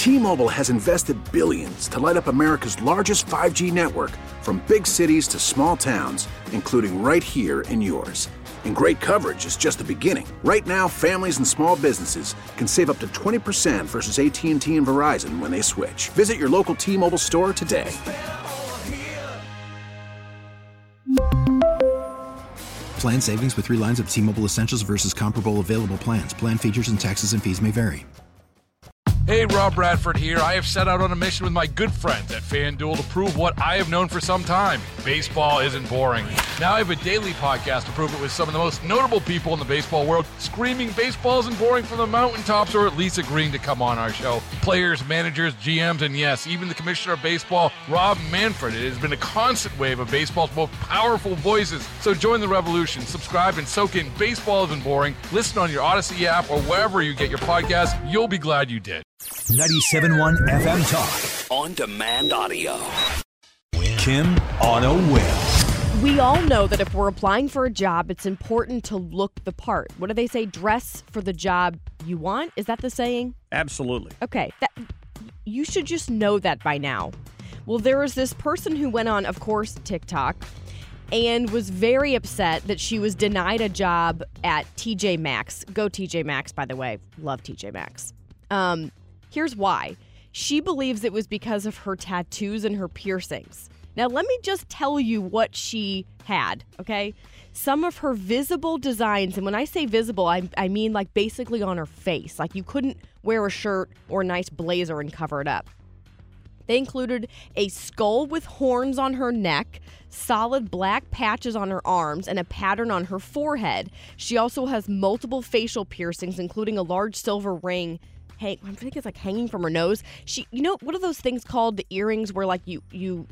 T-Mobile has invested billions to light up America's largest 5G network, from big cities to small towns, including right here in yours. And great coverage is just the beginning. Right now, families and small businesses can save up to 20% versus AT&T and Verizon when they switch. Visit your local T-Mobile store today. Plan savings with 3 lines of T-Mobile Essentials versus comparable available plans. Plan features and taxes and fees may vary. Hey, Rob Bradford here. I have set out on a mission with my good friends at FanDuel to prove what I have known for some time. Baseball isn't boring. Now I have a daily podcast to prove it with some of the most notable people in the baseball world, screaming baseball isn't boring from the mountaintops, or at least agreeing to come on our show. Players, managers, GMs, and yes, even the commissioner of baseball, Rob Manfred. It has been a constant wave of baseball's most powerful voices. So join the revolution. Subscribe and soak in Baseball Isn't Boring. Listen on your Odyssey app or wherever you get your podcast. You'll be glad you did. 97.1 FM Talk. On demand audio. Kim on a whim. We all know that if we're applying for a job, it's important to look the part. What do they say? Dress for the job you want? Is that the saying? Absolutely. Okay. You should just know that by now. Well, there was this person who went on, of course, TikTok, and was very upset that she was denied a job at TJ Maxx. Go TJ Maxx, by the way. Love TJ Maxx. Here's why. She believes it was because of her tattoos and her piercings. Now, let me just tell you what she had, okay? Some of her visible designs, and when I say visible, I mean like basically on her face. Like you couldn't wear a shirt or a nice blazer and cover it up. They included a skull with horns on her neck, solid black patches on her arms, and a pattern on her forehead. She also has multiple facial piercings, including a large silver ring. I think it's like hanging from her nose. What are those things called? The earrings where like you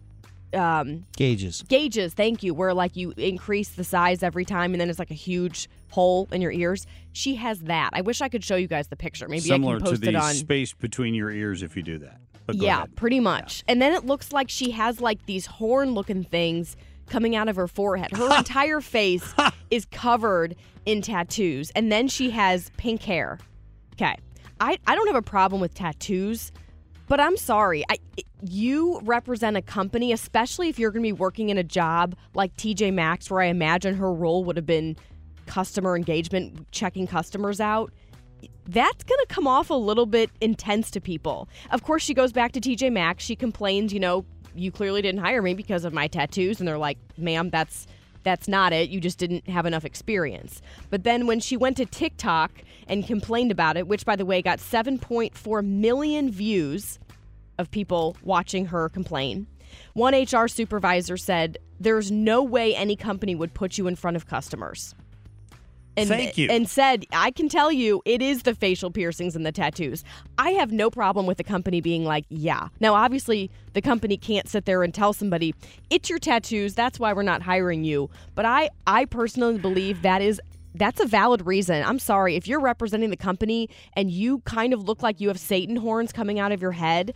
Gauges. Gauges, thank you. Where like you increase the size every time and then it's like a huge hole in your ears. She has that. I wish I could show you guys the picture. Maybe Similar I can post to it the on. space between your ears if you do that. Yeah, pretty much. Yeah. And then it looks like she has like these horn-looking things coming out of her forehead. Her entire face is covered in tattoos. And then she has pink hair. Okay. I don't have a problem with tattoos, but I'm sorry. You represent a company, especially if you're going to be working in a job like TJ Maxx, where I imagine her role would have been customer engagement, checking customers out. That's going to come off a little bit intense to people. Of course, she goes back to TJ Maxx. She complains, you clearly didn't hire me because of my tattoos. And they're like, ma'am, that's not it. You just didn't have enough experience. But then when she went to TikTok and complained about it, which, by the way, got 7.4 million views of people watching her complain, one HR supervisor said, there's no way any company would put you in front of customers. And, Thank you. And said, I can tell you it is the facial piercings and the tattoos. I have no problem with the company being like, yeah. Now, obviously, the company can't sit there and tell somebody, it's your tattoos, that's why we're not hiring you. But I personally believe that's a valid reason. I'm sorry, if you're representing the company and you kind of look like you have Satan horns coming out of your head,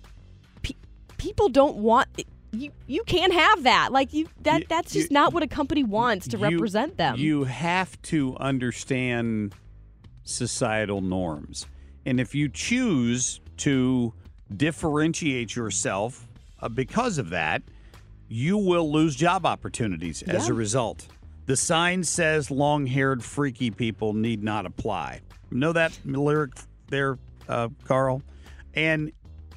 people don't want... You can't have that. That's just not what a company wants to represent them. You have to understand societal norms. And if you choose to differentiate yourself because of that, you will lose job opportunities as a result. The sign says long-haired freaky people need not apply. Know that lyric there, Carl? And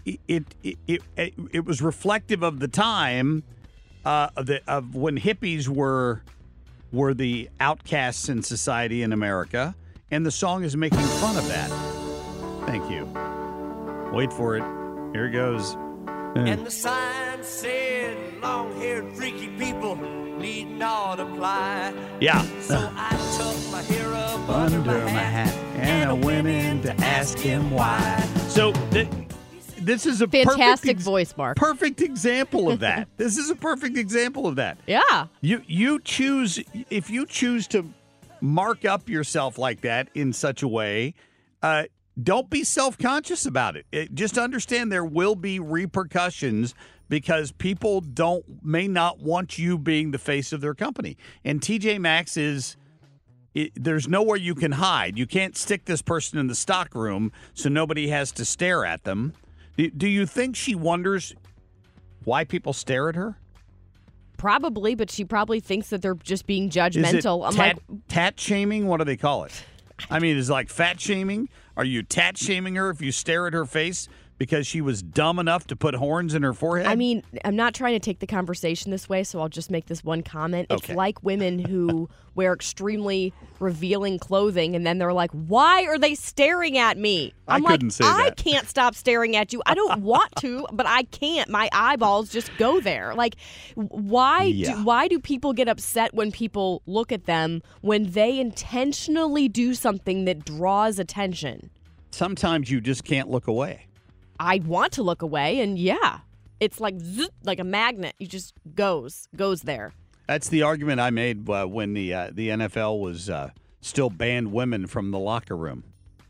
it was reflective of the time of when hippies were the outcasts in society in America, and the song is making fun of that. Thank you. Wait for it. Here it goes. And the sign said, long-haired freaky people need not apply. Yeah. So I tucked my hair up Under my hat, and I went in to ask him why. So this is a fantastic voice, Mark. Perfect example of that. This is a perfect example of that. Yeah. You choose, if you choose to mark up yourself like that in such a way, don't be self-conscious about it. Just understand there will be repercussions because people may not want you being the face of their company. And TJ Maxx there's nowhere you can hide. You can't stick this person in the stock room so nobody has to stare at them. Do you think she wonders why people stare at her? Probably, but she probably thinks that they're just being Is judgmental. it tat shaming? What do they call it? I mean, is it like fat shaming? Are you tat shaming her if you stare at her face because she was dumb enough to put horns in her forehead? I mean, I'm not trying to take the conversation this way, so I'll just make this one comment. Okay. It's like women who wear extremely revealing clothing, and then they're like, why are they staring at me? I'm couldn't say that. I can't stop staring at you. I don't want to, but I can't. My eyeballs just go there. Like, why do people get upset when people look at them when they intentionally do something that draws attention? Sometimes you just can't look away. I want to look away, and it's like zoop, like a magnet. You just goes there. That's the argument I made when the NFL was still banned women from the locker room.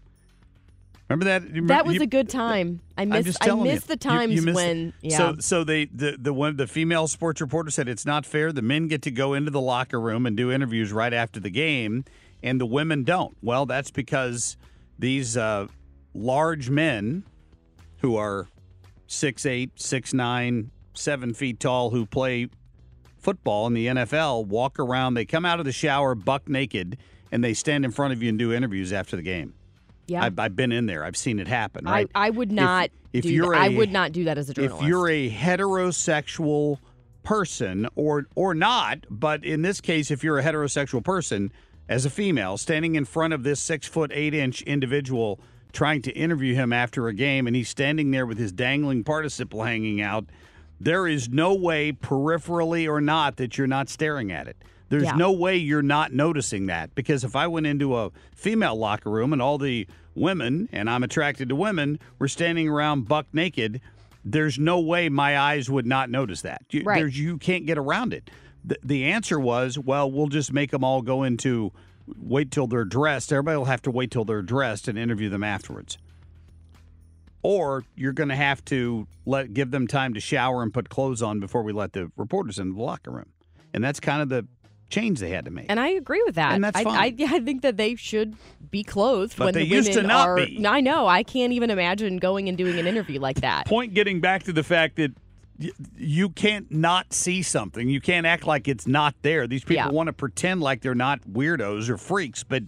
Remember that? That was a good time. I miss the times when. So the female sports reporter said it's not fair. The men get to go into the locker room and do interviews right after the game, and the women don't. Well, that's because these large men who are 6'8", 6'9", 7 feet tall, who play football in the NFL, walk around. They come out of the shower buck naked, and they stand in front of you and do interviews after the game. Yeah, I've been in there. I've seen it happen. Right? I would not. I would not do that as a journalist. If you're a heterosexual person, or not, but in this case, if you're a heterosexual person as a female, standing in front of this 6'8" individual, trying to interview him after a game, and he's standing there with his dangling participle hanging out, there is no way, peripherally or not, that you're not staring at it. There's no way you're not noticing that, because if I went into a female locker room and all the women, and I'm attracted to women, were standing around buck naked, there's no way my eyes would not notice that. You can't get around it. The answer was, well, we'll just make them all go into wait till they're dressed. Everybody will have to wait till they're dressed and interview them afterwards. Or you're going to have to give them time to shower and put clothes on before we let the reporters into the locker room. And that's kind of the change they had to make. And I agree with that. And that's fine. I think that they should be clothed but when they the women used to not are. Be. I know. I can't even imagine going and doing an interview like that. Point getting back to the fact that you can't not see something. You can't act like it's not there. These people want to pretend like they're not weirdos or freaks, but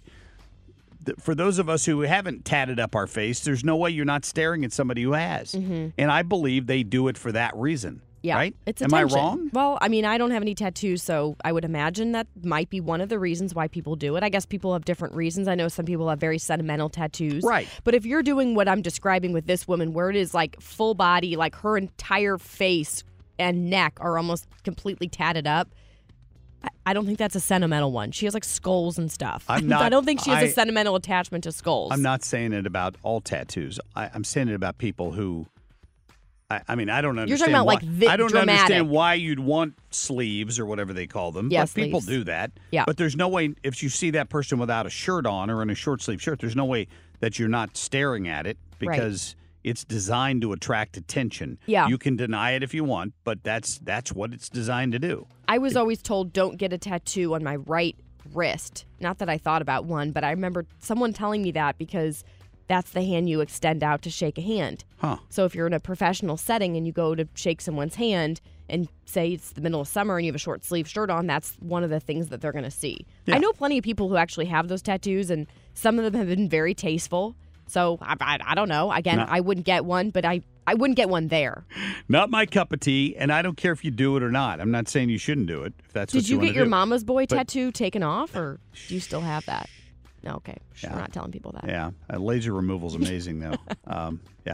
for those of us who haven't tatted up our face, there's no way you're not staring at somebody who has. Mm-hmm. And I believe they do it for that reason. Yeah, right? It's Am attention. I wrong? Well, I mean, I don't have any tattoos, so I would imagine that might be one of the reasons why people do it. I guess people have different reasons. I know some people have very sentimental tattoos. Right. But if you're doing what I'm describing with this woman, where it is like full body, like her entire face and neck are almost completely tatted up, I don't think that's a sentimental one. She has like skulls and stuff. I don't think she has a sentimental attachment to skulls. I'm not saying it about all tattoos. I'm saying it about people who... I mean, I don't understand. You're talking about I don't dramatic. understand why you'd want sleeves or whatever they call them. Yeah, but people sleeves. do that. Yeah. But there's no way, if you see that person without a shirt on or in a short sleeve shirt, there's no way that you're not staring at it because it's designed to attract attention. Yeah. You can deny it if you want, but that's what it's designed to do. I was always told don't get a tattoo on my right wrist. Not that I thought about one, but I remember someone telling me that because that's the hand you extend out to shake a hand. Huh. So if you're in a professional setting and you go to shake someone's hand and say it's the middle of summer and you have a short sleeve shirt on, that's one of the things that they're going to see. Yeah. I know plenty of people who actually have those tattoos, and some of them have been very tasteful. So I don't know. Again, I wouldn't get one, but I wouldn't get one there. Not my cup of tea, and I don't care if you do it or not. I'm not saying you shouldn't do it if that's what you want to do. Did you get your mama's boy tattoo taken off, or do you still have that? No, okay. We're not telling people that. Yeah. Laser removal's amazing, though. Yeah.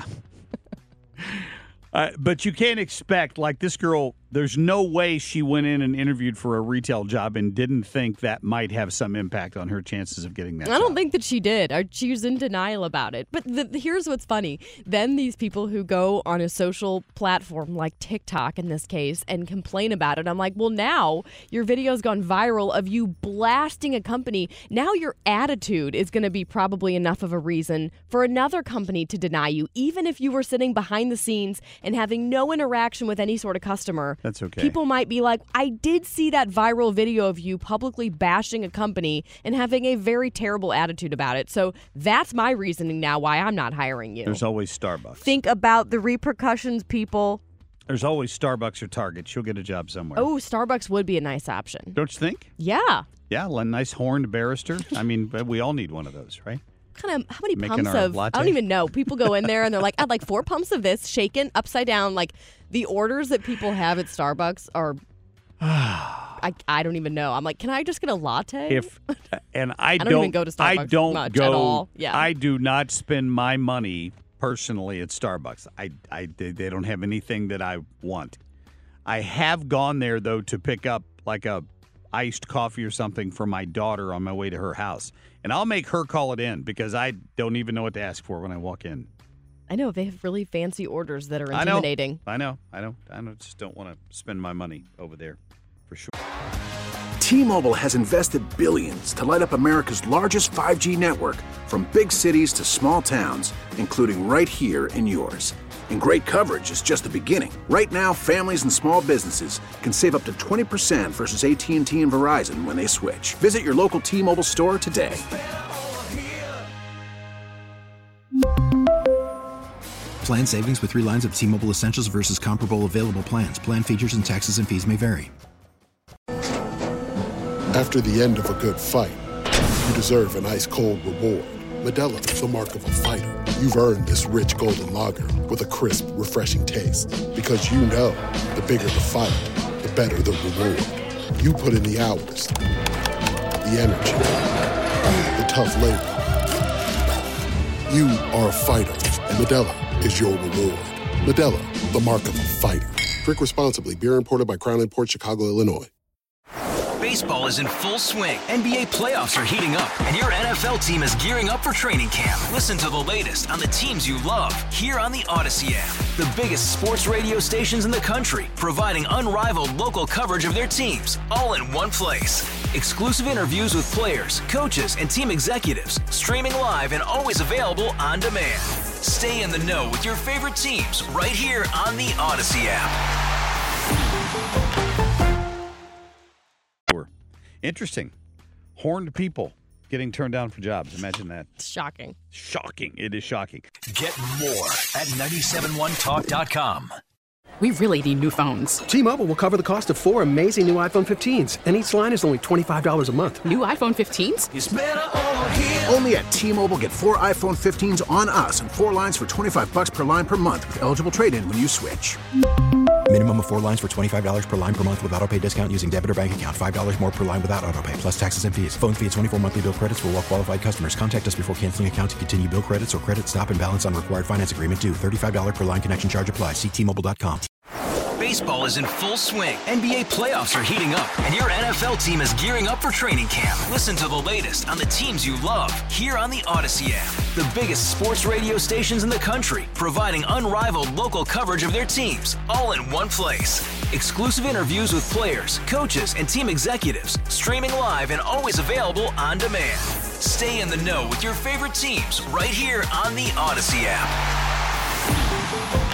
But you can't expect, like this girl, there's no way she went in and interviewed for a retail job and didn't think that might have some impact on her chances of getting that job. I don't think that she did. She was in denial about it. But here's what's funny. Then these people who go on a social platform like TikTok in this case and complain about it, I'm like, well, now your video's gone viral of you blasting a company. Now your attitude is going to be probably enough of a reason for another company to deny you, even if you were sitting behind the scenes and having no interaction with any sort of customer. That's okay. People might be like, I did see that viral video of you publicly bashing a company and having a very terrible attitude about it. So that's my reasoning now why I'm not hiring you. There's always Starbucks. Think about the repercussions, people. There's always Starbucks or Target. She'll get a job somewhere. Oh, Starbucks would be a nice option. Don't you think? Yeah. Yeah, a nice horned barrister. I mean, we all need one of those, right? How many Making pumps our of latte? I don't even know. People go in there and they're like, I'd like 4 pumps of this shaken upside down. Like the orders that people have at Starbucks are I don't even know. I'm like, can I just get a latte? I don't even go to Starbucks much at all. Yeah. I do not spend my money personally at Starbucks. They don't have anything that I want. I have gone there though to pick up like a iced coffee or something for my daughter on my way to her house. And I'll make her call it in because I don't even know what to ask for when I walk in. I know. They have really fancy orders that are intimidating. I know. I just don't want to spend my money over there for sure. T-Mobile has invested billions to light up America's largest 5G network, from big cities to small towns, including right here in yours. And great coverage is just the beginning. Right now, families and small businesses can save up to 20% versus AT&T and Verizon when they switch. Visit your local T-Mobile store today. Plan savings with 3 lines of T-Mobile Essentials versus comparable available plans. Plan features and taxes and fees may vary. After the end of a good fight, you deserve an ice-cold reward. Modelo is the mark of a fighter. You've earned this rich golden lager with a crisp, refreshing taste. Because you know, the bigger the fight, the better the reward. You put in the hours, the energy, the tough labor. You are a fighter, and Modelo is your reward. Modelo, the mark of a fighter. Drink responsibly. Beer imported by Crown Imports, Chicago, Illinois. Baseball is in full swing. NBA playoffs are heating up, and your NFL team is gearing up for training camp. Listen to the latest on the teams you love here on the Odyssey app. The biggest sports radio stations in the country, providing unrivaled local coverage of their teams, all in one place. Exclusive interviews with players, coaches, and team executives, streaming live and always available on demand. Stay in the know with your favorite teams right here on the Odyssey app. Interesting. Horned people getting turned down for jobs. Imagine that. Shocking. Shocking. It is shocking. Get more at 971talk.com. We really need new phones. T-Mobile will cover the cost of 4 amazing new iPhone 15s, and each line is only $25 a month. New iPhone 15s? It's better over here. Only at T-Mobile, get 4 iPhone 15s on us and 4 lines for $25 per line per month with eligible trade-in when you switch. Minimum of 4 lines for $25 per line per month with autopay discount using debit or bank account. $5 more per line without autopay, plus taxes and fees. Phone fee at 24 monthly bill credits for well-qualified customers. Contact us before canceling account to continue bill credits or credit stop and balance on required finance agreement due. $35 per line connection charge applies. See T-Mobile.com. Baseball is in full swing. NBA playoffs are heating up, and your NFL team is gearing up for training camp. Listen to the latest on the teams you love here on the Odyssey app. The biggest sports radio stations in the country, providing unrivaled local coverage of their teams, all in one place. Exclusive interviews with players, coaches, and team executives, streaming live and always available on demand. Stay in the know with your favorite teams right here on the Odyssey app.